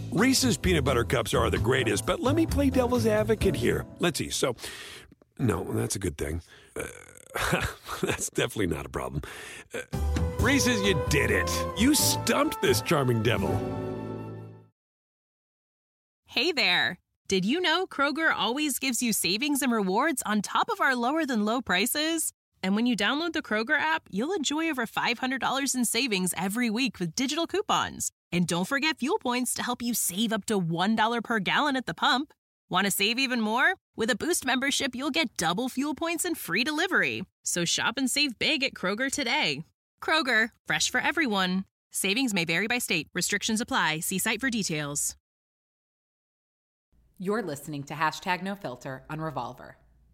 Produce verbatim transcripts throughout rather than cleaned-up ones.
Reese's peanut butter cups are the greatest, but let me play devil's advocate here. Let's see. So, no, that's a good thing. Uh, that's definitely not a problem. Uh, Reese's, you did it. You stumped this charming devil. Hey there. Did you know Kroger always gives you savings and rewards on top of our lower than low prices? And when you download the Kroger app, you'll enjoy over five hundred dollars in savings every week with digital coupons. And don't forget fuel points to help you save up to one dollar per gallon at the pump. Want to save even more? With a Boost membership, you'll get double fuel points and free delivery. So shop and save big at Kroger today. Kroger, fresh for everyone. Savings may vary by state. Restrictions apply. See site for details. You're listening to Hashtag No Filter on Revolver.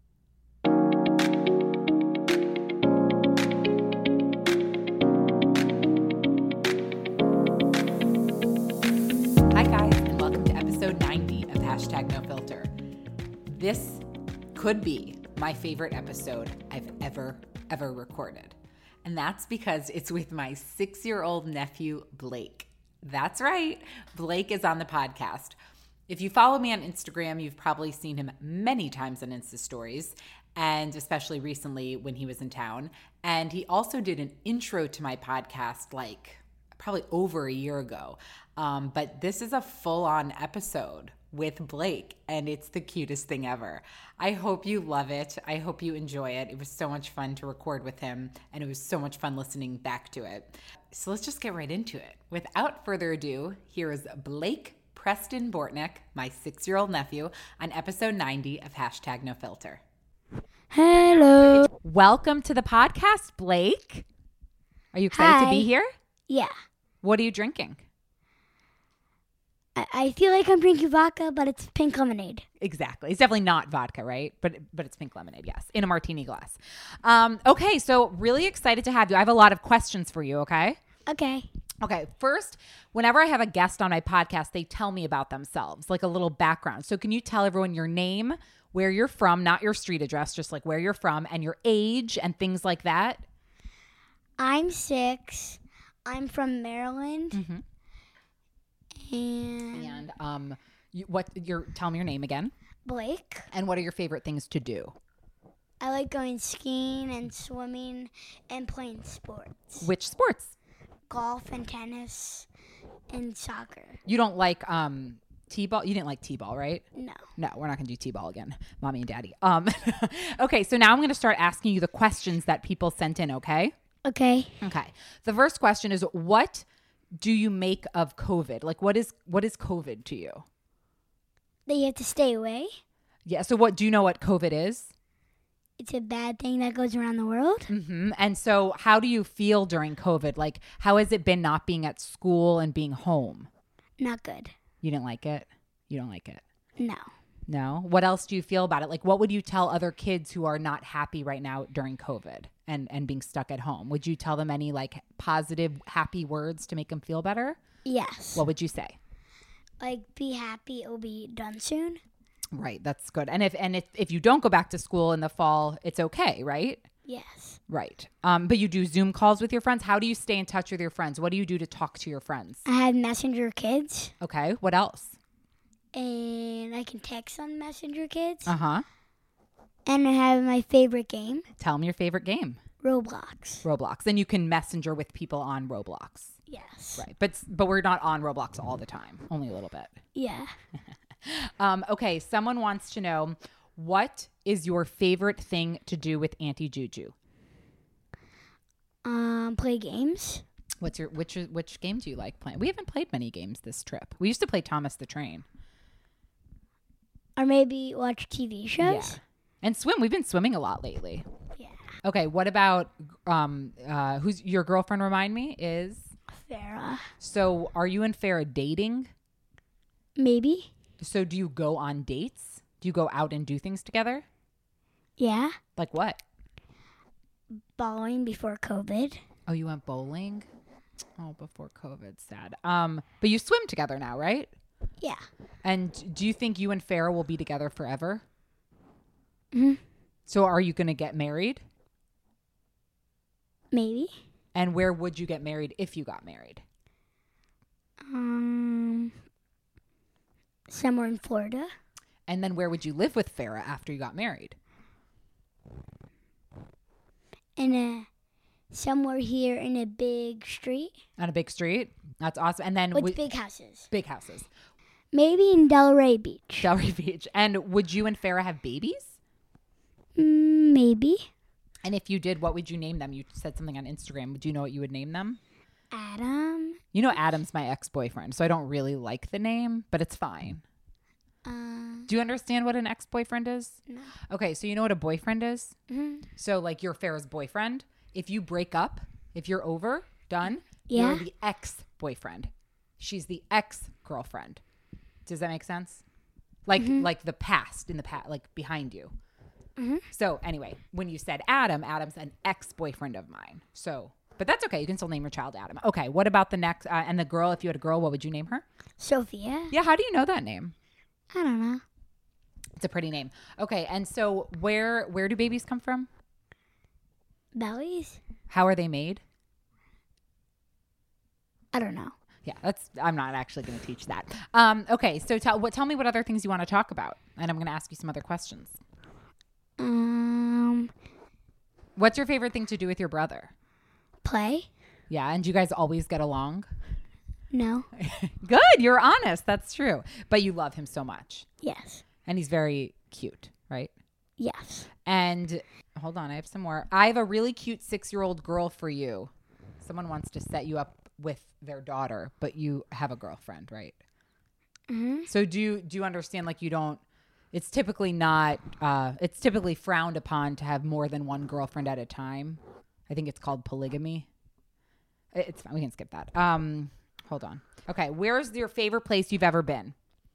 Hi guys, and welcome to episode ninety of Hashtag No Filter. This could be my favorite episode I've ever, ever recorded. And that's because it's with my six-year-old nephew, Blake. That's right, Blake is on the podcast. If you follow me on Instagram, you've probably seen him many times on Insta Stories, and especially recently when he was in town. And he also did an intro to my podcast like probably over a year ago. Um, but this is a full-on episode with Blake, and it's the cutest thing ever. I hope you love it. I hope you enjoy it. It was so much fun to record with him, and it was so much fun listening back to it. So let's just get right into it. Without further ado, here is Blake Preston Bortnick, my six-year-old nephew, on episode ninety of Hashtag No Filter. Hello. Welcome to the podcast, Blake. Are you excited Hi. to be here? Yeah. What are you drinking? I, I feel like I'm drinking vodka, but it's pink lemonade. Exactly. It's definitely not vodka, right? But but it's pink lemonade, yes, in a martini glass. Um, okay, so really excited to have you. I have a lot of questions for you, okay? Okay. Okay, first, whenever I have a guest on my podcast, they tell me about themselves, like a little background. So can you tell everyone your name, where you're from, not your street address, just like where you're from, and your age and things like that? I'm six. I'm from Maryland. Mm-hmm. And, And um, you, what your tell me your name again. Blake. And what are your favorite things to do? I like going skiing and swimming and playing sports. Which sports? Golf and tennis and soccer. You don't like um T-ball? You didn't like T-ball, right? No. No, we're not going to do T-ball again, Mommy and Daddy. Um, okay, so now I'm going to start asking you the questions that people sent in, okay? Okay. Okay. The first question is, what do you make of COVID? Like, what is what is COVID to you? That you have to stay away. Yeah, so what, do you know what COVID is? It's a bad thing that goes around the world. Mm-hmm. And so how do you feel during COVID? Like, how has it been not being at school and being home? Not good. You didn't like it? You don't like it? No. No? What else do you feel about it? Like, what would you tell other kids who are not happy right now during COVID and, and being stuck at home? Would you tell them any, like, positive, happy words to make them feel better? Yes. What would you say? Like, be happy it'll be done soon. Right. That's good. And if and if, if you don't go back to school in the fall, it's okay, right? Yes. Right. Um, but you do Zoom calls with your friends. How do you stay in touch with your friends? What do you do to talk to your friends? I have Messenger Kids. Okay. What else? And I can text on Messenger Kids. Uh-huh. And I have my favorite game, Tell me your favorite game. Roblox. Roblox. And you can messenger with people on Roblox. Yes. Right. But but we're not on Roblox all the time. Only a little bit. Yeah. Um, okay. Someone wants to know, what is your favorite thing to do with Auntie Juju? Um, play games. What's your which which game do you like playing? We haven't played many games this trip. We used to play Thomas the Train. Or maybe watch T V shows. Yeah. And swim. We've been swimming a lot lately. Yeah. Okay. What about um uh who's your girlfriend? Remind me is. Farrah. So are you and Farrah dating? Maybe. So do you go on dates? Do you go out and do things together? Yeah. Like what? Bowling before COVID. Oh, you went bowling? Oh, before COVID, sad. Um, but you swim together now, right? Yeah. And do you think you and Farrah will be together forever? Hmm. So are you going to get married? Maybe. And where would you get married if you got married? Um, somewhere in Florida. And then where would you live with Farah after you got married? In a somewhere here in a big street On a big street? That's awesome. And then with would- big houses. big houses. Maybe in Delray Beach. Delray Beach. And would you and Farah have babies? Mm, maybe. And if you did, what would you name them? You said something on Instagram. Do you know what you would name them? Adam. You know, Adam's my ex-boyfriend, so I don't really like the name, but it's fine. Uh, Do you understand what an ex-boyfriend is? No. Okay, so you know what a boyfriend is? Mhm. So like you're Farah's boyfriend. If you break up, if you're over, done, Yeah. you're the ex-boyfriend. She's the ex-girlfriend. Does that make sense? Like like the past, in the past, like behind you. So anyway, when you said Adam, Adam's an ex-boyfriend of mine. So, but that's okay. You can still name your child Adam. Okay, what about the next, uh, and the girl, if you had a girl, what would you name her? Sophia. Yeah, how do you know that name? I don't know. It's a pretty name. Okay, and so where where do babies come from? Bellies? How are they made? I don't know. Yeah, that's. I'm not actually going to teach that. Um, okay, so tell what. Tell me what other things you want to talk about, and I'm going to ask you some other questions. Um, What's your favorite thing to do with your brother? play? Yeah, and do you guys always get along? No. Good, you're honest. That's true. But you love him so much, Yes. and he's very cute, right? Yes. And hold on, I have some more. I have a really cute six-year-old girl for you. Someone wants to set you up with their daughter, but you have a girlfriend, right? Mm-hmm. So do you do you understand? Like you don't. It's typically not. Uh, it's typically frowned upon to have more than one girlfriend at a time. I think it's called polygamy. It- It's fine. We can skip that. Um, hold on. Okay, where's your favorite place you've ever been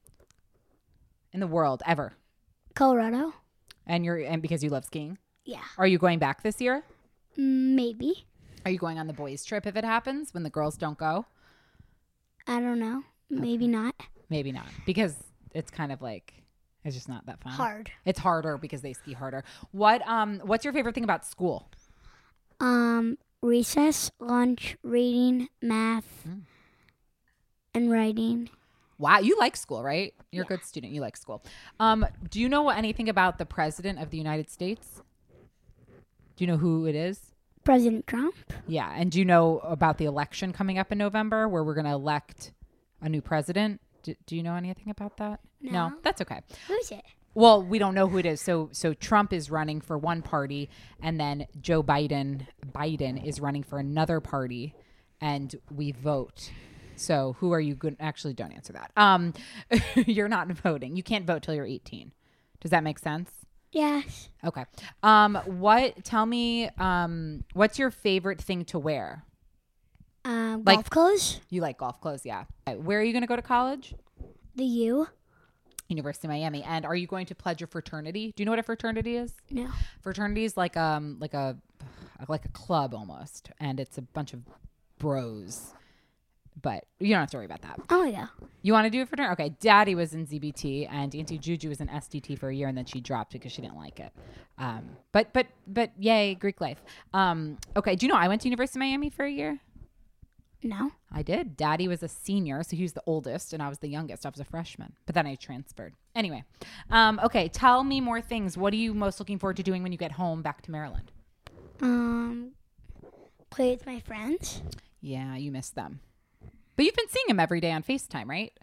in the world ever? Colorado? And you're and because you love skiing. Yeah. Are you going back this year? Maybe. Are you going on the boys' trip if it happens when the girls don't go? I don't know. Maybe not. Maybe not because it's kind of like it's just not that fun. Hard. It's harder because they ski harder. What um what's your favorite thing about school? Um, recess, lunch, reading, math, Mm. and writing. Wow, you like school, right? You're a Yeah. good student. You like school. Um, do you know anything about the president of the United States? Do you know who it is? President Trump? Yeah, and do you know about the election coming up in November where we're going to elect a new president? Do, do you know anything about that? No. That's okay. Who's it? Well, we don't know who it is. So so Trump is running for one party and then Joe Biden Biden is running for another party and we vote. So who are you good actually don't answer that. Um you're not voting. You can't vote till you're eighteen. Does that make sense? Yes. Okay. Um what tell me um what's your favorite thing to wear? Um, Like- golf clothes? You like golf clothes, yeah. Okay, where are you going to go to college? The U? University of Miami. And are you going to pledge your fraternity? Do you know what a fraternity is? No. Fraternity is like um like a like a club almost, and it's a bunch of bros. But you don't have to worry about that. Oh, yeah. You want to do a fraternity? Okay. Daddy was in Z B T, and Auntie Juju was in S D T for a year, and then she dropped because she didn't like it. Um, but but but yay, Greek life. Um, okay. Do you know I went to University of Miami for a year? No. I did. Daddy was a senior, so he was the oldest, and I was the youngest. I was a freshman, but then I transferred. Anyway, um, okay, tell me more things. What are you most looking forward to doing when you get home back to Maryland? Um, play with my friends. Yeah, you miss them. But you've been seeing them every day on FaceTime, right?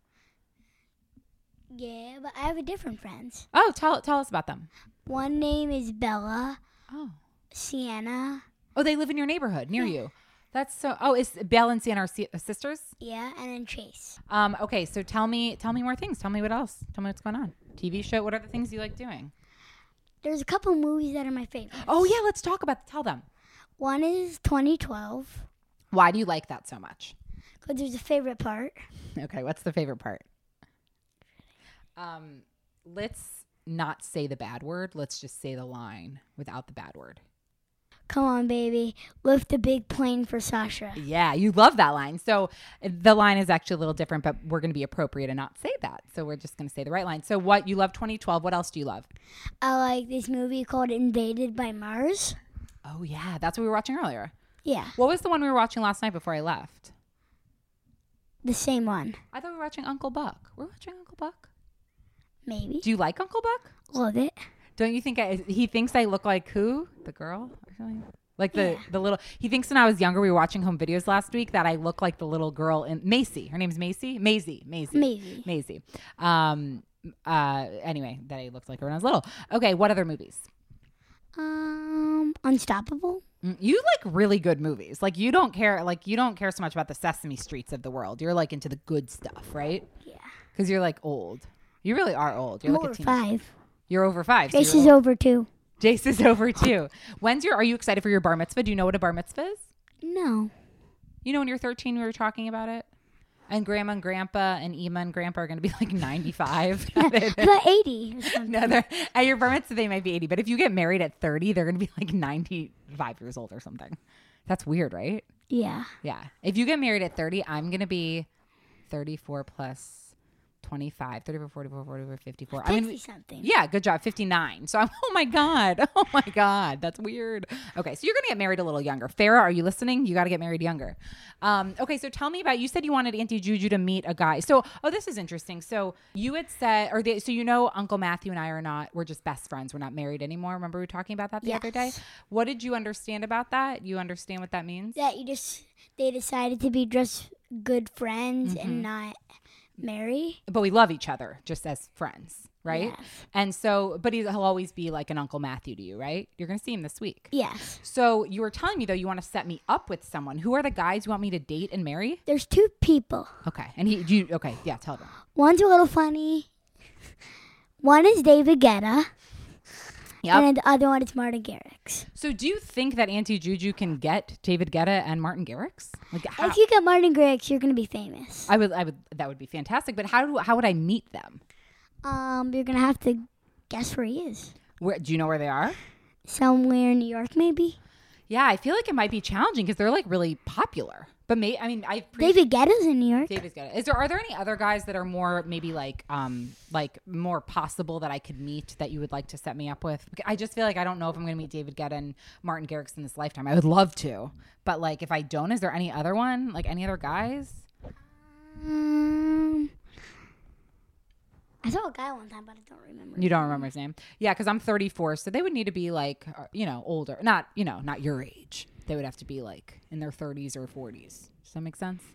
Yeah, but I have a different friends. Oh, tell tell us about them. One name is Bella, Oh. Sienna. Oh, they live in your neighborhood near you. That's so. Oh, is Belle and Sienna our si- uh, sisters? Yeah, and then Chase. Um. Okay. So tell me, tell me more things. Tell me what else. Tell me what's going on. T V show. What are the things you like doing? There's a couple movies that are my favorite. Oh yeah, let's talk about. Tell them. One is twenty twelve, Why do you like that so much? because there's a favorite part. Okay. What's the favorite part? Um. Let's not say the bad word. Let's just say the line without the bad word. Come on, baby. Lift the big plane for Sasha. Yeah, you love that line. So uh, the line is actually a little different, but we're going to be appropriate and not say that. So we're just going to say the right line. So what you love twenty twelve. What else do you love? I like this movie called Invaded by Mars. Oh, yeah. That's what we were watching earlier. Yeah. What was the one we were watching last night before I left? The same one. I thought we were watching Uncle Buck. We're watching Uncle Buck. Maybe. Do you like Uncle Buck? Love it. Don't you think I, he thinks I look like who? The girl? Or something? Like the, Yeah. the little, he thinks when I was younger, we were watching home videos last week that I look like the little girl in Macy. Her name's Macy? Maisie. Maisie. Maisie. Maisie. Um, uh, anyway, that I looked like her when I was little. Okay. What other movies? Um, Unstoppable. Mm, You like really good movies. Like you don't care, like you don't care so much about the Sesame Streets of the world. You're like into the good stuff, right? Yeah. Because you're like old. You really are old. You're I'm like over a teen. five. You're over five. so Grace you're is old. over two. Jace is over too. When's your? Are you excited for your bar mitzvah? Do you know what a bar mitzvah is? No. You know when you're thirteen, we were talking about it, and Grandma and Grandpa and Ema and Grandpa are going to be like ninety-five. About eighty. or something. No, they're at your bar mitzvah they might be eighty, but if you get married at thirty, they're going to be like ninety-five years old or something. That's weird, right? Yeah. Yeah. If you get married at thirty, I'm going to be thirty-four plus twenty-five, thirty-four, forty-four, forty-four, fifty-four. I'm gonna be, something. yeah, good job. fifty-nine. So I'm, oh my God. Oh my God. That's weird. Okay. So you're going to get married a little younger. Farrah, are you listening? You got to get married younger. Um, okay. So tell me about, you said you wanted Auntie Juju to meet a guy. So, oh, this is interesting. So you had said, or they, so you know, Uncle Matthew and I are not, we're just best friends. We're not married anymore. Remember we were talking about that the other day? Yes. What did you understand about that? You understand what that means? That you just, they decided to be just good friends Mm-hmm. and not marry. But we love each other just as friends, right? Yes. And so, but he'll always be like an Uncle Matthew to you, right? You're going to see him this week. Yes. So you were telling me though, you want to set me up with someone. Who are the guys you want me to date and marry? There's two people. Okay. And he, do you, okay. Yeah. Tell them. One's a little funny. One is David Guetta. Yep. And the other one is Martin Garrix. So do you think that Auntie Juju can get David Guetta and Martin Garrix? Like how? If you get Martin Garrix, you're going to be famous. I would, I would, that would be fantastic. But how do, how would I meet them? Um, You're going to have to guess where he is. Where, do you know where they are? Somewhere in New York, maybe. Yeah. I feel like it might be challenging because they're like really popular. But may, I mean, I appreciate David Guetta's in New York. David's got it. Is there are there any other guys that are more maybe like um like more possible that I could meet that you would like to set me up with? I just feel like I don't know if I'm going to meet David Guetta and Martin Garrix in this lifetime. I would love to, but like if I don't, is there any other one? Like any other guys? Um, I saw a guy one time, but I don't remember. You don't remember his name? Yeah, because I'm thirty-four, so they would need to be like uh, you know older, not you know not your age. They would have to be like in their thirties or forties. Does that make sense?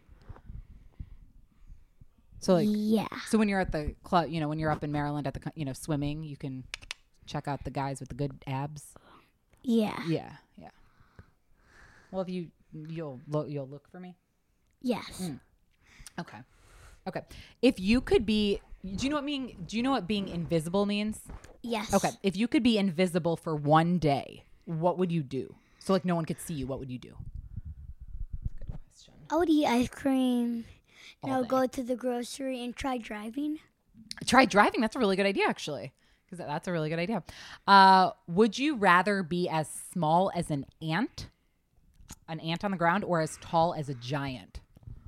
So like. Yeah. So when you're at the club, you know, when you're up in Maryland at the, co- you know, swimming, you can check out the guys with the good abs. Yeah. Yeah, yeah. Well, if you you'll look, you'll look for me. Yes. Okay, okay. If you could be, do you know what mean? Do you know what being invisible means? Yes. Okay. If you could be invisible for one day, what would you do? So like no one could see you. What would you do? Good question. I would eat ice cream. All And I would day. go to the grocery and try driving. Try driving. That's a really good idea, actually. Because that's a really good idea. Uh, would you rather be as small as an ant, an ant on the ground, or as tall as a giant?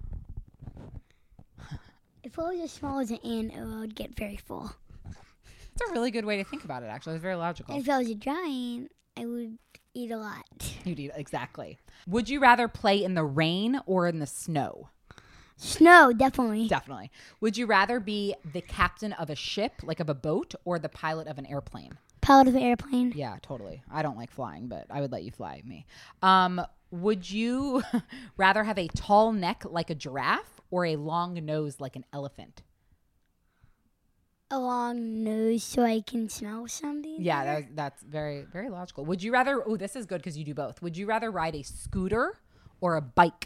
If I was as small as an ant, I would get very full. That's a really good way to think about it, actually. It's very logical. And if I was a giant, I would eat a lot. You'd eat, exactly. Would you rather play in the rain or in the snow? Snow, definitely. Definitely. Would you rather be the captain of a ship, like of a boat, or the pilot of an airplane? Pilot of an airplane. Yeah, totally. I don't like flying, but I would let you fly me. Um, would you rather have a tall neck like a giraffe or a long nose like an elephant? A long nose so I can smell something. Yeah, better. that, that's very, very logical. Would you rather, oh, this is good because you do both. Would you rather ride a scooter or a bike?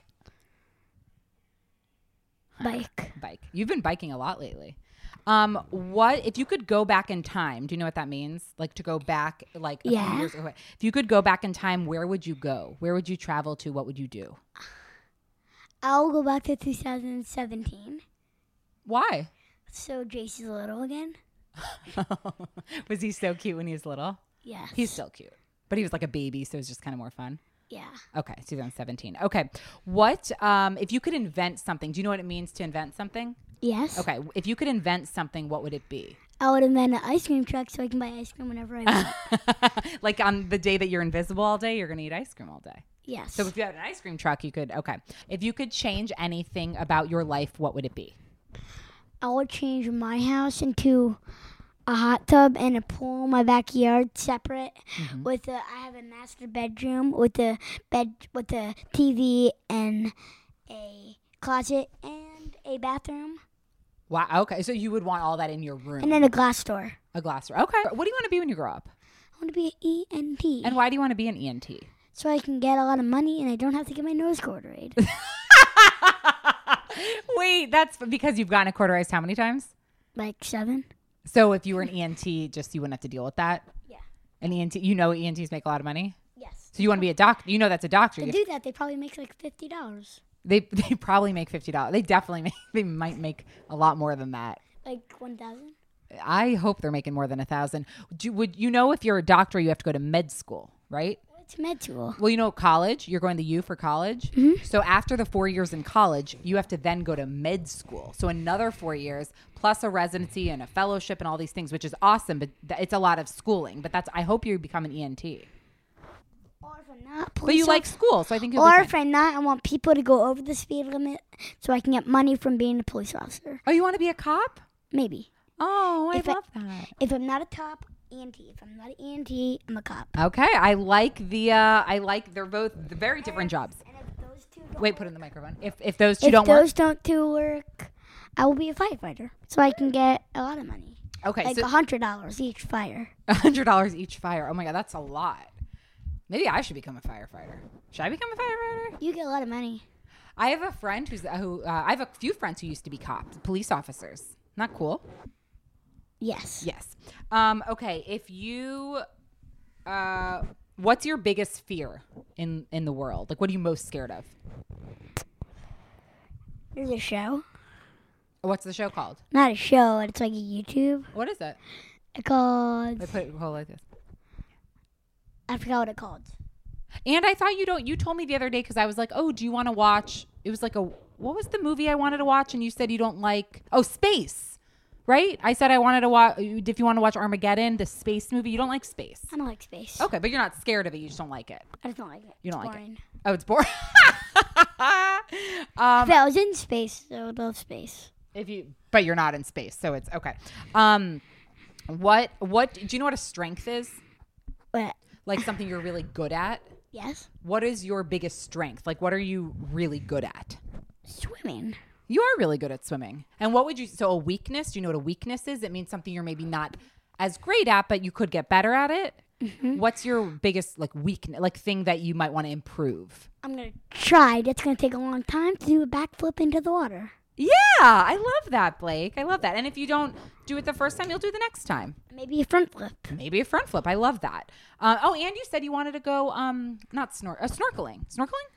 Bike. Bike. You've been biking a lot lately. Um, what if you could go back in time? Do you know what that means? Like to go back, like a Yeah. few years ago. If you could go back in time, where would you go? Where would you travel to? What would you do? I'll go back to two thousand seventeen. Why? So Jace is little again. Was he so cute when he was little? Yes. He's still cute, but he was like a baby, so it was just kind of more fun. Yeah. Okay, twenty seventeen. Okay, what um, if you could invent something? Do you know what it means to invent something? Yes. Okay, if you could invent something, what would it be? I would invent an ice cream truck so I can buy ice cream whenever I want. Like on the day that you're invisible all day, you're gonna eat ice cream all day. Yes. So if you had an ice cream truck, you could, okay. If you could change anything about your life, what would it be? I would change my house into a hot tub and a pool in my backyard, separate. Mm-hmm. With a, I have a master bedroom with a bed with a T V and a closet and a bathroom, Wow. Okay. So you would want all that in your room. and then a glass door. A glass door. Okay. What do you want to be when you grow up? I want to be an E N T. And why do you want to be an E N T? So I can get a lot of money and I don't have to get my nose cauterized. Wait, that's because you've gotten a cauterized how many times? Like seven. So if you were an E N T, just you wouldn't have to deal with that? Yeah. An E N T, you know E N Ts make a lot of money? Yes. So you want to be a doctor. You know that's a doctor. To You do that, they probably make like fifty dollars. They they probably make fifty dollars. They definitely make, they might make a lot more than that. Like one thousand. I hope they're making more than a thousand. Do, would you know if you're a doctor, you have to go to med school, right? What's med school? Well, you know, college, you're going to U for college. Mm-hmm. So after the four years in college, you have to then go to med school. So another four years plus a residency and a fellowship and all these things, which is awesome. But th- it's a lot of schooling. But that's, I hope you become an E N T. Or if I'm not, But you police like officer- school, so I think you'll Or be if fine. I'm not, I want people to go over the speed limit so I can get money from being a police officer. Oh, you want to be a cop? Maybe. Oh, I If I- love that. If I'm not a top, E N T. If I'm not an E N T, I'm a cop. Okay, I like the, uh, I like, they're both very different jobs. And if those two don't Wait, put it in the microphone. If if those two if don't those don't two work, I will be a firefighter. So I can get a lot of money. work. Okay, Like a so hundred dollars each fire. one hundred dollars each fire. Oh my God, that's a lot. Maybe I should become a firefighter. Should I become a firefighter? You get a lot of money. I have a friend who's who. Uh, I have a few friends who used to be cops, police officers. Not cool. Yes. Yes. Um, okay. If you, uh, what's your biggest fear in in the world? Like, what are you most scared of? There's a show. What's the show called? Not a show. It's like a YouTube. What is it? It's called. I put it hold like this. I forgot what it called. And I thought you don't. You told me the other day because I was like, oh, do you want to watch? It was like a what was the movie I wanted to watch? And you said you don't like. Oh, Space. Right? I said I wanted to watch. If you want to watch Armageddon, the space movie, you don't like space. I don't like space. Okay, but you're not scared of it. You just don't like it. I just don't like it. You don't It's like it. boring. Oh, it's boring. um, If I was in space, I would love space. if you, but you're not in space, so it's okay. Um, what what do you know what a strength is? But Like something you're really good at. yes, What is your biggest strength? Like, what are you really good at? swimming. You are really good at swimming. And what would you, so a weakness, do you know what a weakness is? It means something you're maybe not as great at, but you could get better at it. Mm-hmm. What's your biggest like weakness, like thing that you might want to improve? I'm gonna try. That's gonna take a long time to do a backflip into the water. Yeah, I love that, Blake. I love that. And if you don't do it the first time, you'll do it the next time. Maybe a front flip. Maybe a front flip. I love that. Uh, oh, and you said you wanted to go, um, not snor, uh, snorkeling. Snorkeling?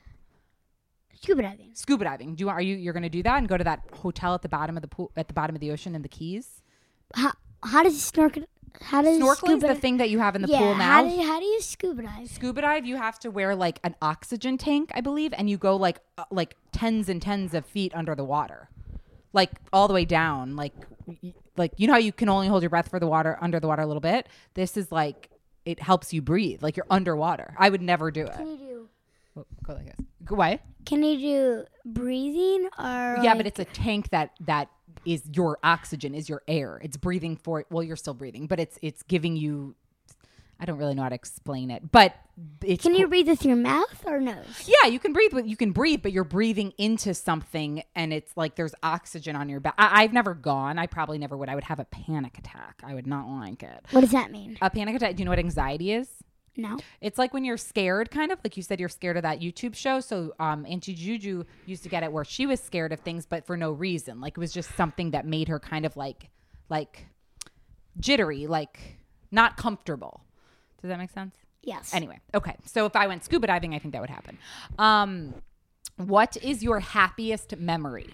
Scuba diving. Scuba diving. Do you are you you're going to do that and go to that hotel at the bottom of the pool at the bottom of the ocean in the Keys? How how does snorkel? How does Snorkeling's scuba? the thing that you have in the yeah. pool now. How do you, how do you scuba dive? Scuba dive, you have to wear like an oxygen tank, I believe, and you go like uh, like tens and tens of feet under the water, like all the way down. Like y- like you know how you can only hold your breath for the water under the water a little bit. This is like it helps you breathe, like you're underwater. I would never do Can it. you do? Go go like this. Go away. Can you do breathing or? Yeah, like- but it's a tank that that is your oxygen, is your air. It's breathing for well, you're still breathing, but it's it's giving you. I don't really know how to explain it, but it's. Can you cool. breathe with your mouth or nose? Yeah, you can breathe. With, you can breathe, but you're breathing into something, and it's like there's oxygen on your back. I, I've never gone. I probably never would. I would have a panic attack. I would not like it. What does that mean? A panic attack. Do you know what anxiety is? No. It's like when you're scared, kind of like you said, you're scared of that YouTube show. So, um, Auntie Juju used to get it where she was scared of things, but for no reason. Like it was just something that made her kind of like, like jittery, like not comfortable. Does that make sense? Yes. Anyway, okay. So if I went scuba diving, I think that would happen. Um, what is your happiest memory?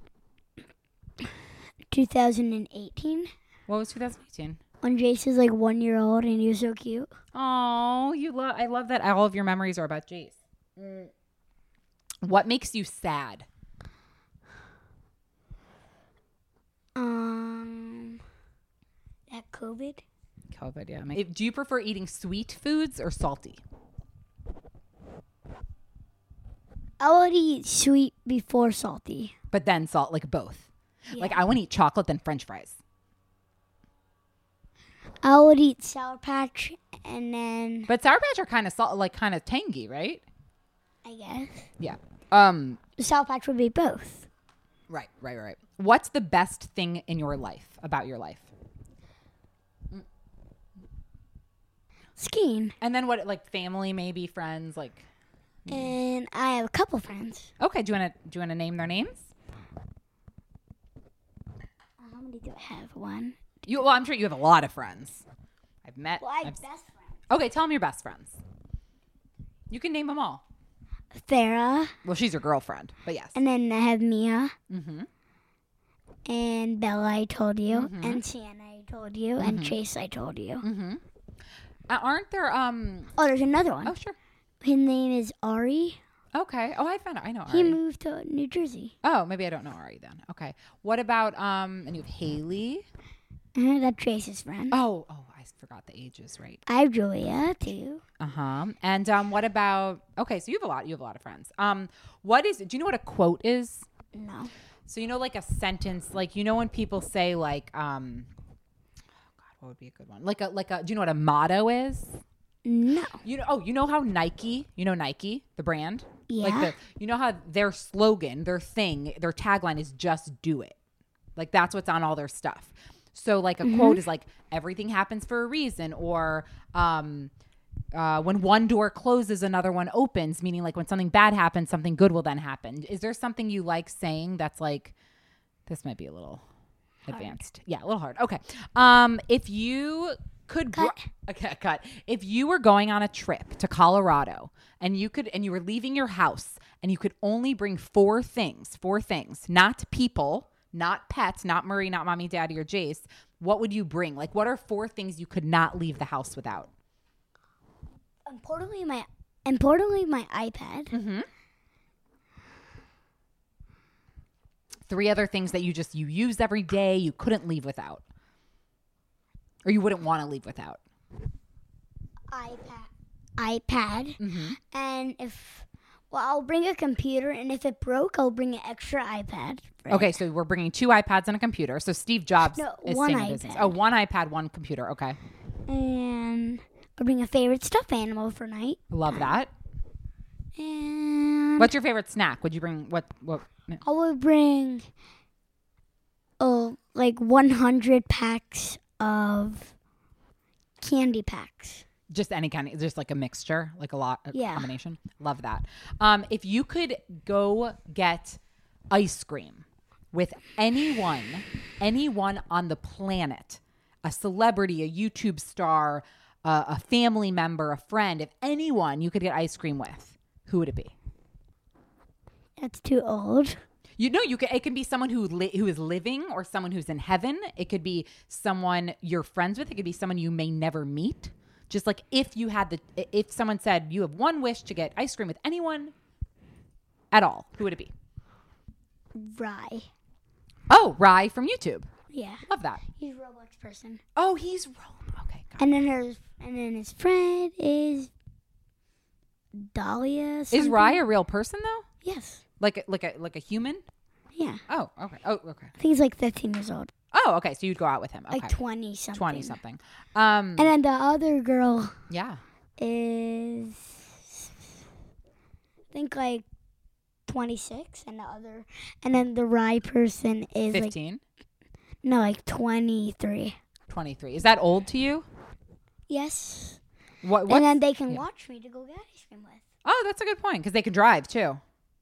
two thousand eighteen. What was twenty eighteen? When Jace is like one year old and he was so cute. Oh, you love. I love that all of your memories are about Jace. Mm. What makes you sad? Um, that COVID. COVID, yeah. If- Do you prefer eating sweet foods or salty? I would eat sweet before salty. But then salt, like both. Yeah. Like I want to eat chocolate then French fries. I would eat Sour Patch and then But Sour Patch are kind of salt, like kind of tangy, right? I guess Yeah. Um. Sour Patch would be both. Right. Right. Right. What's the best thing in your life about your life? Skiing. And then what? Like family, maybe friends, like. And I have a couple friends. Okay. Do you want to do you want to name their names? How many do I have? One. You. Well, I'm sure you have a lot of friends. I've met. Well, I have I've- best friends. Okay. Tell them your best friends. You can name them all. Farah. Well, she's your girlfriend, but yes. And then I have Mia. Mm-hmm. And Bella, I told you. Mhm. And Sienna, I told you. And Chase, I told you. Mm-hmm. Uh, aren't there? Um. Oh, there's another one. Oh, sure. His name is Ari. Okay. Oh, I found out. I know He Ari. moved to New Jersey. Oh, maybe I don't know Ari then. Okay. What about um? And you have Haley. Uh, that's Trace's friend. Oh, oh, I forgot the ages, right? I have Julia, too. Uh huh. And um, what about? Okay, so you have a lot. You have a lot of friends. Um, what is? Do you know what a quote is? No. So you know, like a sentence, like you know when people say like um, oh God, what would be a good one? Like a like a. Do you know what a motto is? No. You know, oh, you know how Nike, you know Nike, the brand? Like Yeah. the, you know how their slogan, their thing, their tagline is just do it. Like that's what's on all their stuff. So like a quote is like everything happens for a reason, or um, uh, when one door closes, another one opens, meaning like when something bad happens, something good will then happen. Is there something you like saying that's like, this might be a little advanced. Yeah, a little hard. Okay. Um, if you could br- Cut. okay, cut. If you were going on a trip to Colorado and you could and you were leaving your house and you could only bring four things, four things, not people, not pets, not Murray, not mommy, daddy, or Jace, what would you bring? Like what are four things you could not leave the house without? Importantly, my importantly my iPad. Mm-hmm. Three other things that you just you use every day, you couldn't leave without. Or you wouldn't want to leave without. iPad. iPad. Mm-hmm. And if, well, I'll bring a computer, and if it broke, I'll bring an extra iPad. right? Okay, so we're bringing two iPads and a computer. So Steve Jobs No, is one staying in business. iPad. Oh, one iPad, one computer. Okay. And I'll bring a favorite stuffed animal for night. Love that. And What's your favorite snack? Would you bring what what I will bring, oh, like one hundred packs of candy packs. just any kind of just like a mixture, like a lot a Yeah. combination. Love that. Um if you could go get ice cream with anyone, anyone on the planet, a celebrity, a YouTube star, uh, a family member, a friend, if anyone you could get ice cream with, who would it be? That's too old. You know, you can. It can be someone who li- who is living, or someone who's in heaven. It could be someone you're friends with. It could be someone you may never meet. Just like if you had the, if someone said you have one wish to get ice cream with anyone at all, who would it be? Rye. Oh, Rye from YouTube. Yeah. Love that. He's a Roblox person. Oh, he's Rob. Okay, got it. And then his and then his friend is Dahlia. Is something. Rye a real person though? Yes. Like a, like a like a human? Yeah. Oh, okay. Oh, okay. I think he's like fifteen years old. Oh, okay. So you'd go out with him. Okay. Like twenty something. twenty something. Um. And then the other girl Yeah. is I think like twenty-six, and the other and then the Rye person is like Fifteen. no, like twenty-three. Twenty-three. Is that old to you? Yes. What? And what's- then they can yeah. watch me to go get ice cream with. Oh, that's a good point because they can drive too,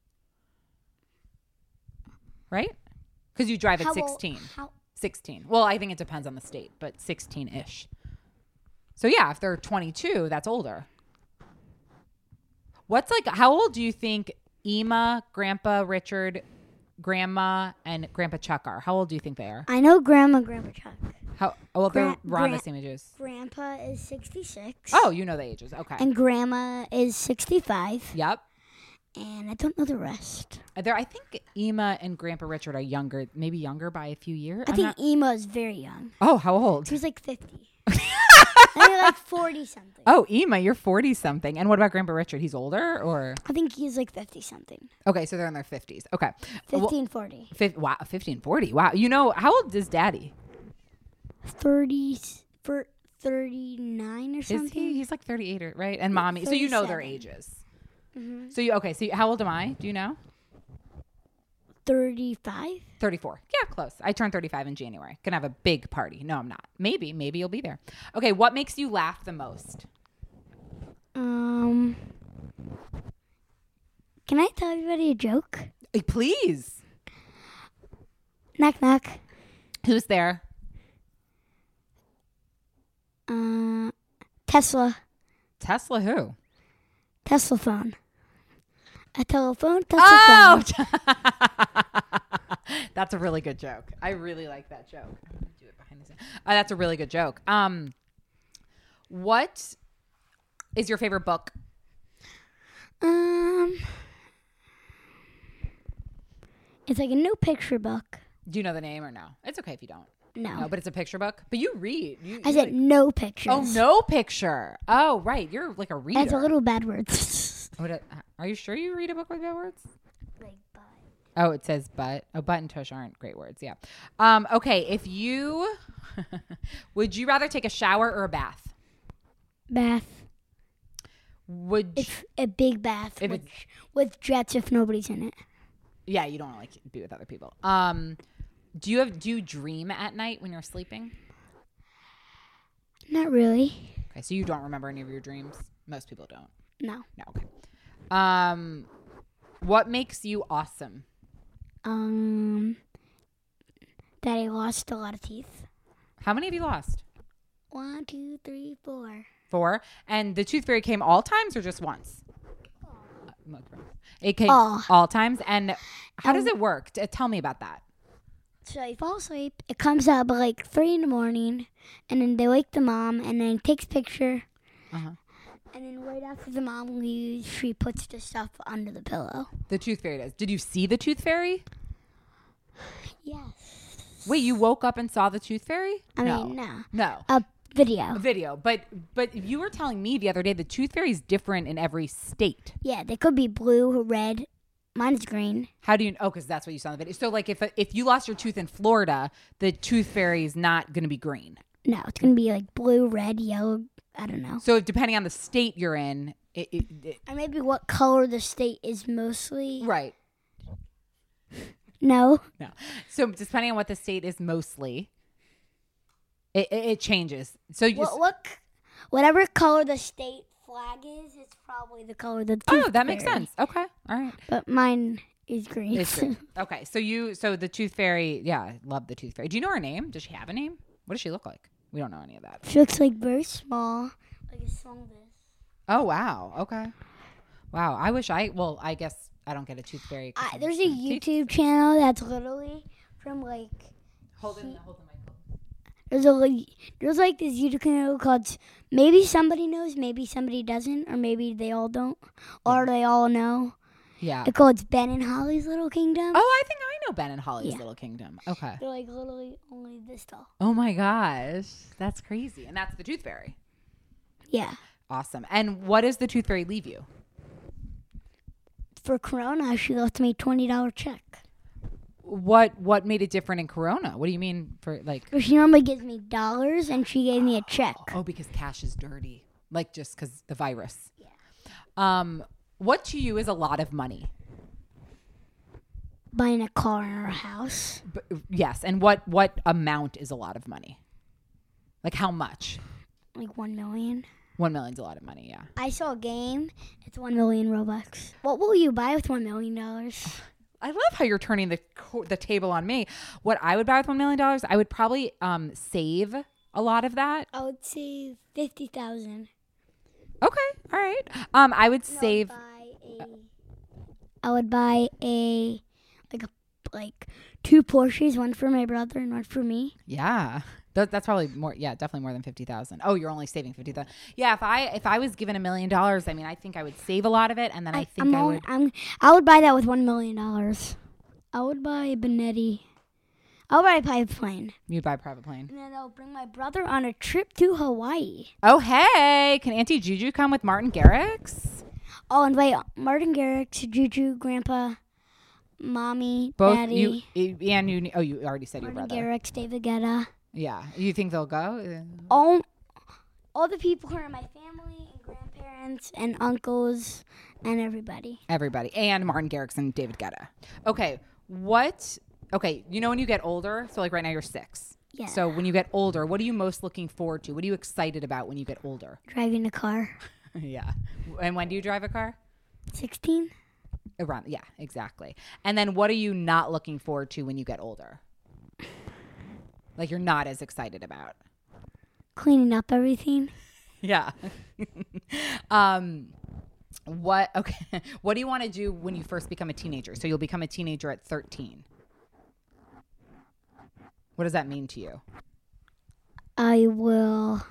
right? Because you drive at How old- sixteen. how sixteen. Well, I think it depends on the state, but sixteen-ish. So yeah, if they're twenty-two, that's older. What's like? How old do you think Ema, Grandpa Richard, Grandma, and Grandpa Chuck are? How old do you think they are? I know Grandma and Grandpa Chuck. How? Oh, well, they're Gra- around the Gra- same ages. Grandpa is sixty-six. Oh, you know the ages. Okay. And Grandma is sixty-five. Yep. And I don't know the rest. There, I think Ema and Grandpa Richard are younger, maybe younger by a few years. I I'm think not- Ema is very young. Oh, how old? She was like fifty. I'm like forty something. Oh, Ema, you're forty something. And what about Grandpa Richard? He's older, or I think he's like fifty something. okay, so they're in their fifties. Okay, Fifteen forty. Fif- wow, fifteen forty. Wow, you know how old is Daddy? Thirty for thirty nine or something. Is he? He's like thirty eight, right? And Mommy, so you know their ages. Mm-hmm. So you okay? So you, how old am I? Do you know? Thirty-five. thirty-four. Yeah, close. I turned thirty-five in January. Gonna have a big party. No, I'm not. Maybe, maybe you'll be there. Okay, what makes you laugh the most? Um, can I tell everybody a joke? Uh, Please. Knock knock. Who's there? Uh, Tesla. Tesla who? Tesla phone. A telephone. Tesla Oh, phone. that's a really good joke. I really like that joke. I'm gonna do it behind the scenes. Uh, that's a really good joke. Um, what is your favorite book? Um, it's like a no picture book. Do you know the name or no? It's okay if you don't. No. No, but it's a picture book. But you read. You, I you said like, no pictures. oh, no picture. Oh, right. You're like a reader. That's a little bad words. What a, are you sure you read a book with bad words? Like but. Oh, it says but. Oh, but and tush aren't great words. Yeah. Um. Okay. If you would you rather take a shower or a bath? Bath. Would you, It's a big bath If with, it's- with jets if nobody's in it. yeah, you don't want to like be with other people. Um. Do you have do you dream at night when you're sleeping? Not really. Okay, so you don't remember any of your dreams. Most people don't. No. No. Okay. Um. What makes you awesome? Um, that I lost a lot of teeth. How many have you lost? One, two, three, four. Four. And the tooth fairy came all times or just once? Uh, It came All. all times. And how does Um, it work? T- Tell me about that. So you fall asleep. It comes up at like three in the morning, and then they wake the mom, and then takes picture. Uh-huh. And then right after the mom leaves, she puts the stuff under the pillow. The tooth fairy does. Did you see the tooth fairy? Yes. Wait, you woke up and saw the tooth fairy? I no. mean, no. No. A video. A video. But but you were telling me the other day the tooth fairy is different in every state. Yeah, they could be blue or red. Mine's green. How do you? Oh, because that's what you saw in the video. So, like, if if you lost your tooth in Florida, the tooth fairy is not going to be green. No, it's going to be like blue, red, yellow. I don't know. So, depending on the state you're in, it, it, it, Or maybe what color the state is mostly. right? No. No. So, depending on what the state is mostly, it it, it changes. So, you What, just, what, c- whatever color the state flag is, it's probably the color of the oh, tooth that makes fairy. sense. Okay, all right. But mine is green. It's green. Okay, so you so the tooth fairy, yeah, I love the tooth fairy. Do you know her name? Does she have a name? What does she look like? We don't know any of that. She looks like very small, like a small this. Oh wow. Okay. Wow. I wish I. Well, I guess I don't get a tooth fairy. 'cause Uh, I'm- there's a I'm teeth- YouTube channel that's literally from like Hold it. Hold the mic. there's a like, there's like this YouTube channel called maybe somebody knows, maybe somebody doesn't, or maybe they all don't, or they all know. Yeah. It's called Ben and Holly's Little Kingdom. Oh, I think I know Ben and Holly's Yeah. Little Kingdom. Okay. They're like literally only this tall. Oh my gosh, that's crazy. And that's the tooth fairy. Yeah. Awesome. And what does the tooth fairy leave you? For Corona, she left me a twenty dollar check. What What made it different in Corona? What do you mean for like? She normally gives me dollars, and she gave me a check. Oh, because cash is dirty. Like just because the virus. Yeah. Um, what to you is a lot of money? Buying a car or a house. But, yes. And what what amount is a lot of money? Like how much? Like one million. One million's a lot of money. Yeah. I saw a game. It's one million Robux. What will you buy with one million dollars? I love how you're turning the co- the table on me. What I would buy with one million dollars, I would probably um save a lot of that. I would save fifty thousand. Okay, all right. Um, I would save. Buy a, I would buy a like a like two Porsches, one for my brother and one for me. Yeah, Th- that's probably more. Yeah, definitely more than fifty thousand. Oh, you're only saving fifty thousand. Yeah, if I if I was given a million dollars, I mean, I think I would save a lot of it, and then I, think I'm I only, would. I'm I would buy that with one million dollars. I would buy a Benetti. I'll buy a private plane. You'd buy a private plane. And then I'll bring my brother on a trip to Hawaii. Oh, hey. Can Auntie Juju come with Martin Garrix? I'll invite Martin Garrix, Juju, Grandpa, Mommy, Both Daddy. you and you. Oh, you already said your Martin brother. Garrix, David Guetta. Yeah. You think they'll go? All, all the people who are in my family and grandparents and uncles and everybody. Everybody. And Martin Garrix and David Guetta. Okay. What? Okay. You know when you get older, so like right now you're six. Yeah. So when you get older, what are you most looking forward to? What are you excited about when you get older? Driving a car. Yeah. And when do you drive a car? sixteen. Around. Yeah, exactly. And then what are you not looking forward to when you get older? Like you're not as excited about? Cleaning up everything. Yeah. um, what, okay. What do you want to do when you first become a teenager? So you'll become a teenager at thirteen. What does that mean to you? I will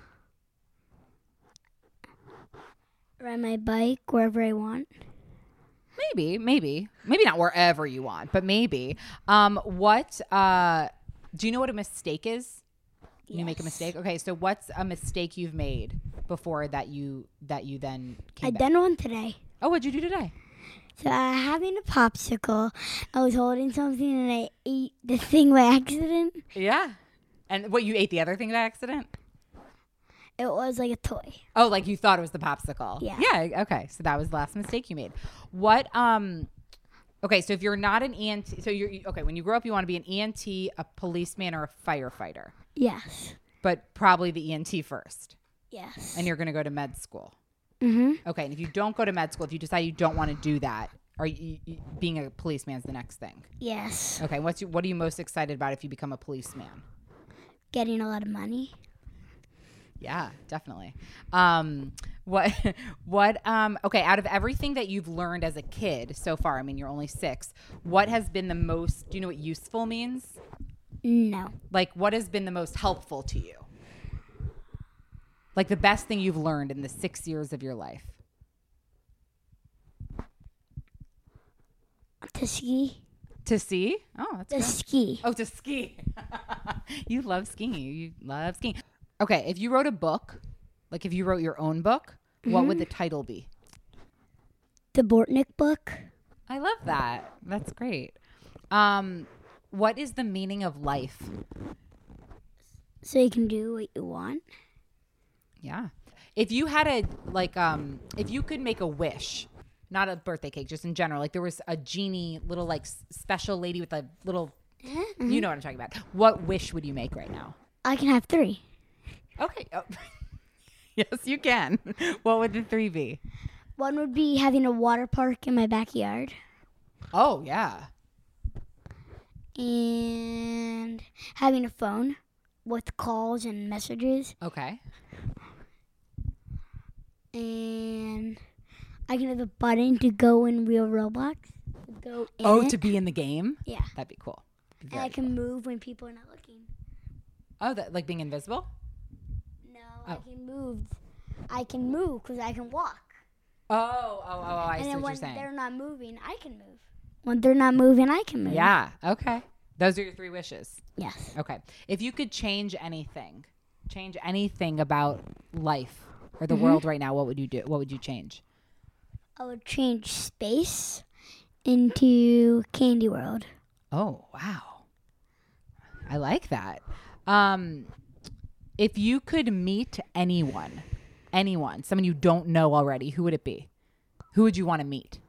ride my bike wherever I want. Maybe, maybe, maybe not wherever you want, but maybe. Um, what, uh, do you know what a mistake is? When you make a mistake? Okay. So what's a mistake you've made before that you, that you then came I back? done one today. Oh, what'd you do today? So I was having a popsicle. I was holding something and I ate the thing by accident. Yeah. And what, you ate the other thing by accident? It was like a toy. Oh, like you thought it was the popsicle. Yeah. Yeah. Okay. So that was the last mistake you made. What, um, okay. So if you're not an E M T, so you're, okay, when you grow up, you want to be an E M T, a policeman, or a firefighter, Yes. but probably the E M T first. Yes. And you're going to go to med school. Mm-hmm. Okay. And if you don't go to med school, if you decide you don't want to do that, are you, you being a policeman is the next thing? Yes. Okay. What's your, what are you most excited about if you become a policeman? Getting a lot of money. Yeah, definitely. Um, what, what, um, okay, out of everything that you've learned as a kid so far, I mean, you're only six, what has been the most, do you know what useful means? No. Like, what has been the most helpful to you? Like, the best thing you've learned in the six years of your life? To ski. To see? Oh, that's To good. ski. Oh, to ski. You love skiing. You love skiing. Okay, if you wrote a book, like if you wrote your own book, mm-hmm. what would the title be? The Bortnick book. I love that. That's great. Um, what is the meaning of life? So you can do what you want. Yeah. If you had a, like, um, if you could make a wish, not a birthday cake, just in general, like there was a genie, little like s- special lady with a little, mm-hmm. you know what I'm talking about. What wish would you make right now? I can have three. Okay. Oh. Yes, you can. What would the three be? One would be having a water park in my backyard. Oh, yeah. And having a phone with calls and messages. Okay. And I can have a button to go in real Roblox. To go in Oh, it. to be in the game? Yeah. That'd be cool. And Very I can cool. move when people are not looking. Oh, that, like being invisible? No, Oh. I can move. I can move because I can walk. Oh, oh, oh, oh I and see then what when you're saying. they're not moving, I can move. When they're not moving, I can move. Yeah. Okay. Those are your three wishes. Yes. Okay. If you could change anything, change anything about life or the Mm-hmm. world right now, what would you do? What would you change? I would change space into Candy World. Oh, wow. I like that. Um, if you could meet anyone, anyone, someone you don't know already, who would it be? Who would you want to meet?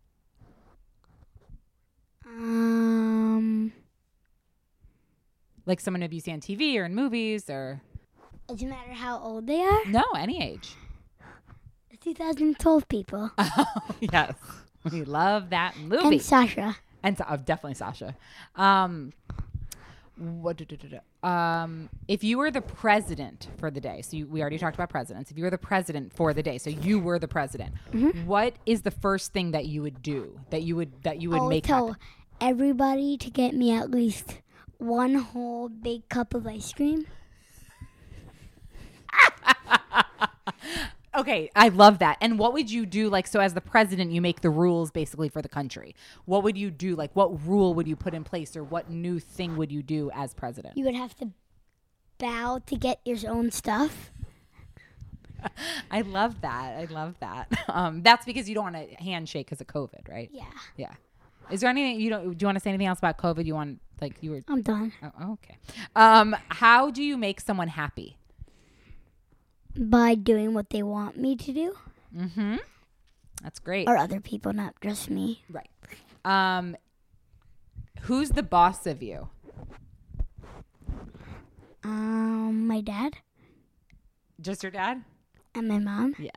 Um, Like someone maybe you see on T V or in movies or it doesn't matter how old they are. no, any age. two thousand twelve people. Oh, yes. We love that movie. And Sasha. And so, oh, definitely Sasha. Um, what? do- do- do- do. Um, if you were the president for the day, so you, we already talked about presidents. If you were the president for the day, so you were the president, Mm-hmm. what is the first thing that you would do? That you would that you would I'll make tell happen? everybody to get me at least one whole big cup of ice cream. Okay, I love that. And what would you do? Like, so as the president, you make the rules basically for the country. What would you do? Like, what rule would you put in place, or what new thing would you do as president? You would have to bow to get your own stuff. I love that. I love that. Um, that's because you don't want to handshake because of COVID, right? Yeah. Yeah. Is there anything you don't? Do you want to say anything else about COVID? You want like you were? I'm done. Oh, okay. Um, how do you make someone happy? By doing what they want me to do. Mm-hmm. That's great. Or other people, not just me. Right. Um, who's the boss of you? Um, my dad. Just your dad? And my mom. Yeah.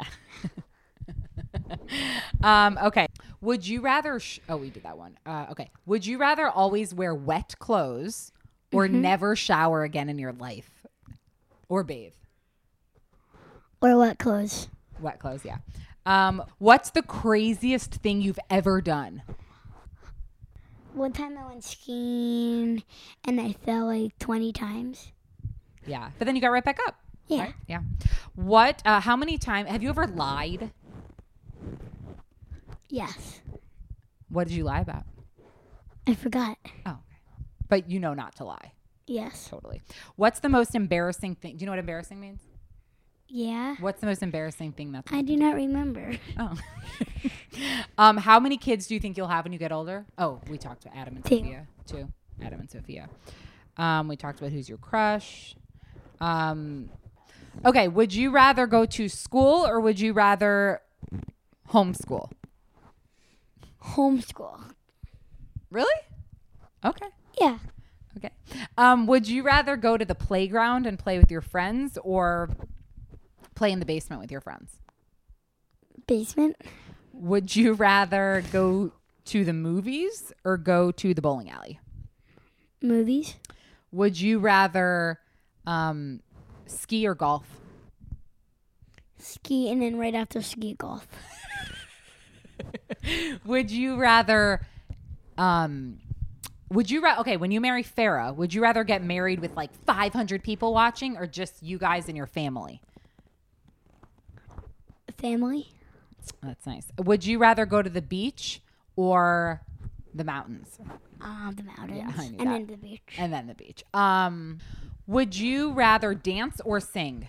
um, okay. Would you rather... Sh- oh, we did that one. Uh, okay. Would you rather always wear wet clothes or Mm-hmm. never shower again in your life? Or bathe? Or wet clothes. Wet clothes, yeah. Um, what's the craziest thing you've ever done? One time I went skiing and I fell like twenty times. Yeah. But then you got right back up. Yeah. Right? Yeah. What, uh, how many times, have you ever lied? Yes. What did you lie about? I forgot. Oh, okay. But you know not to lie. Yes. Totally. What's the most embarrassing thing? Do you know what embarrassing means? Yeah. What's the most embarrassing thing that's I do not remember. Oh. um, how many kids do you think you'll have when you get older? Oh, we talked to Adam and Two. Sophia. Two. Adam and Sophia. Um, we talked about who's your crush. Um, okay. Would you rather go to school or would you rather homeschool? Homeschool. Really? Okay. Yeah. Okay. Um, would you rather go to the playground and play with your friends or play in the basement with your friends? Basement. Would you rather go to the movies or go to the bowling alley? Movies. Would you rather um, ski or golf? Ski, and then right after ski, golf. Would you rather... Um, would you ra- okay, when you marry Farrah, would you rather get married with like five hundred people watching or just you guys and your family? Family. That's nice. Would you rather go to the beach or the mountains? Uh, the mountains. Yeah, I knew and that. then the beach. And then the beach. Um, would you rather dance or sing?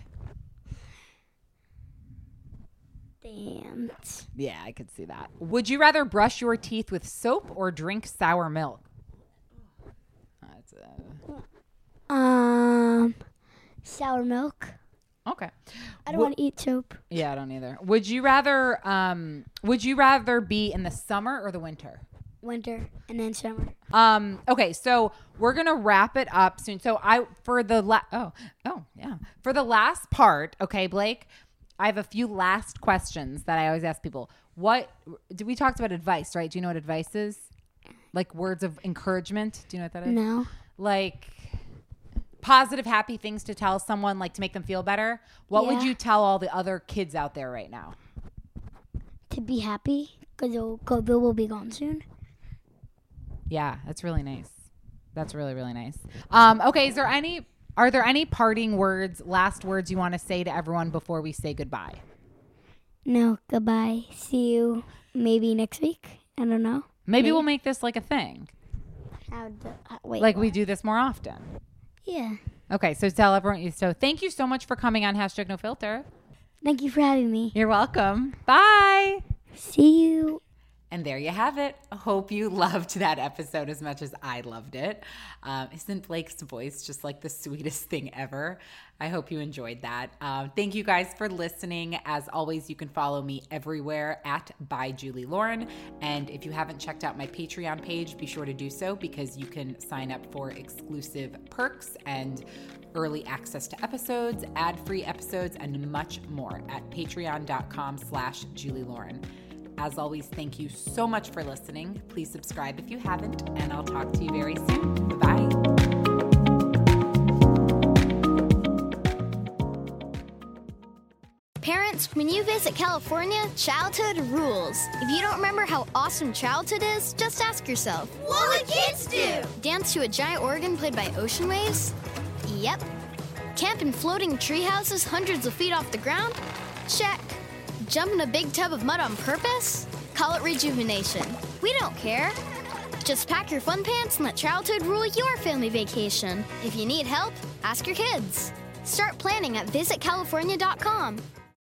Dance. Yeah, I could see that. Would you rather brush your teeth with soap or drink sour milk? That's a... Um, sour milk. Okay. I don't Wo- want to eat soap. Yeah, I don't either. Would you rather um would you rather be in the summer or the winter? Winter and then summer. Um okay, so we're going to wrap it up soon. So I for the la- oh, oh, yeah. For the last part, okay, Blake, I have a few last questions that I always ask people. What did we talked about advice, right? Do you know what advice is? Like words of encouragement? Do you know what that is? No. Like positive, happy things to tell someone, like to make them feel better. What would Yeah. you tell all the other kids out there right now? To be happy because COVID will be gone soon. Yeah, that's really nice. That's really, really nice. Um, okay, is there any, are there any parting words, last words you want to say to everyone before we say goodbye? No, goodbye. See you maybe next week. I don't know. Maybe Maybe. we'll make this like a thing. How do, uh, wait. Like we what? do this more often. Yeah. Okay, so tell everyone. So thank you so much for coming on Hashtag No Filter. Thank you for having me. You're welcome. Bye. See you. And there you have it. I hope you loved that episode as much as I loved it. Um, isn't Blake's voice just like the sweetest thing ever? I hope you enjoyed that. Um, thank you guys for listening. As always, you can follow me everywhere at by Julie Lauren. And if you haven't checked out my Patreon page, be sure to do so because you can sign up for exclusive perks and early access to episodes, ad-free episodes, and much more at patreon.com slash Julie Lauren. As always, thank you so much for listening. Please subscribe if you haven't, and I'll talk to you very soon. Bye-bye. Parents, when you visit California, childhood rules. If you don't remember how awesome childhood is, just ask yourself, what would kids do? Dance to a giant organ played by ocean waves? Yep. Camp in floating tree houses hundreds of feet off the ground? Check. Jump in a big tub of mud on purpose? Call it rejuvenation. We don't care. Just pack your fun pants and let childhood rule your family vacation. If you need help, ask your kids. Start planning at visit california dot com.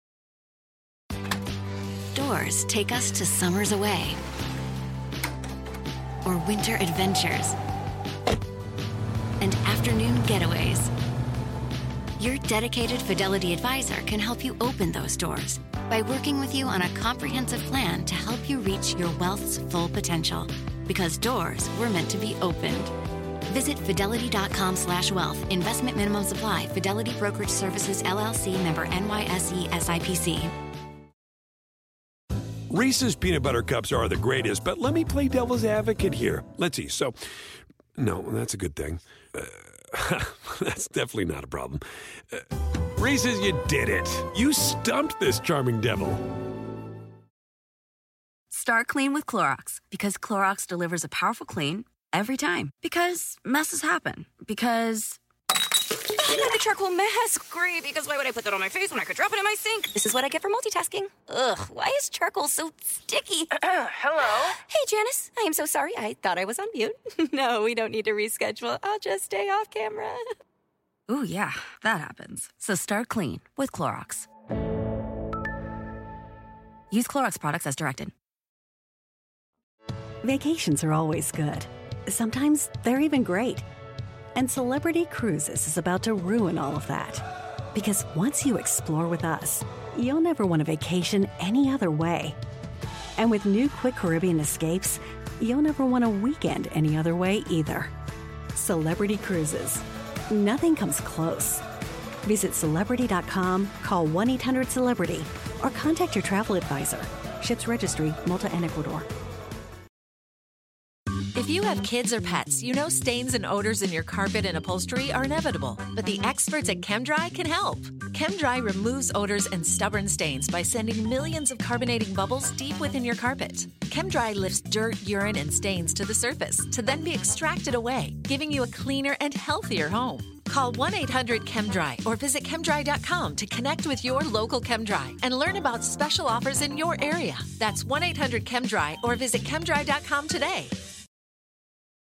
Doors take us to summers away or winter adventures and afternoon getaways. Your dedicated Fidelity advisor can help you open those doors by working with you on a comprehensive plan to help you reach your wealth's full potential. Because doors were meant to be opened. Visit fidelity.com slash wealth. Investment minimum supply. Fidelity Brokerage Services, L L C, member N Y S E S I P C. Reese's peanut butter cups are the greatest, but let me play devil's advocate here. Let's see. So, no, that's a good thing. Uh, that's definitely not a problem. Uh, Reese's, you did it. You stumped this charming devil. Start clean with Clorox, because Clorox delivers a powerful clean every time. Because messes happen. Because I need the charcoal mask. Great, because why would I put that on my face when I could drop it in my sink? This is what I get for multitasking. Ugh, why is charcoal so sticky? Hello? Hey, Janice. I am so sorry. I thought I was on mute. No, we don't need to reschedule. I'll just stay off camera. Ooh, yeah, that happens. So start clean with Clorox. Use Clorox products as directed. Vacations are always good. Sometimes they're even great. And Celebrity Cruises is about to ruin all of that. Because once you explore with us, you'll never want a vacation any other way. And with new Quick Caribbean Escapes, you'll never want a weekend any other way either. Celebrity Cruises. Nothing comes close. Visit celebrity dot com, call one eight hundred celebrity, or contact your travel advisor. Ships Registry, Malta and Ecuador. If you have kids or pets, you know stains and odors in your carpet and upholstery are inevitable, but the experts at ChemDry can help. ChemDry removes odors and stubborn stains by sending millions of carbonating bubbles deep within your carpet. ChemDry lifts dirt, urine, and stains to the surface to then be extracted away, giving you a cleaner and healthier home. Call one eight hundred ChemDry or visit chemdry dot com to connect with your local ChemDry and learn about special offers in your area. That's one eight hundred ChemDry or visit chemdry dot com today.